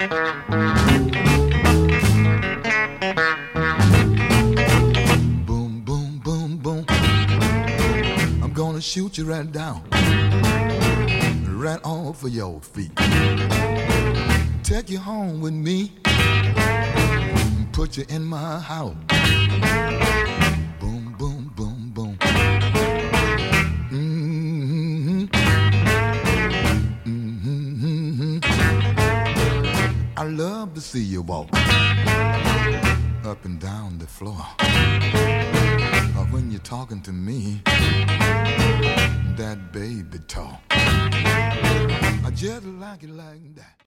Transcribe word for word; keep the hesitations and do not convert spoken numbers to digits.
Boom, boom, boom, boom. I'm gonna shoot you right down, right off of your feet. Take you home with me, put you in my house. Boom, boom, boom, boom. Mm-hmm. Mm-hmm. I love to see you walk up and down the floor. Or when you're talking to me, that baby talk. I just like it like that.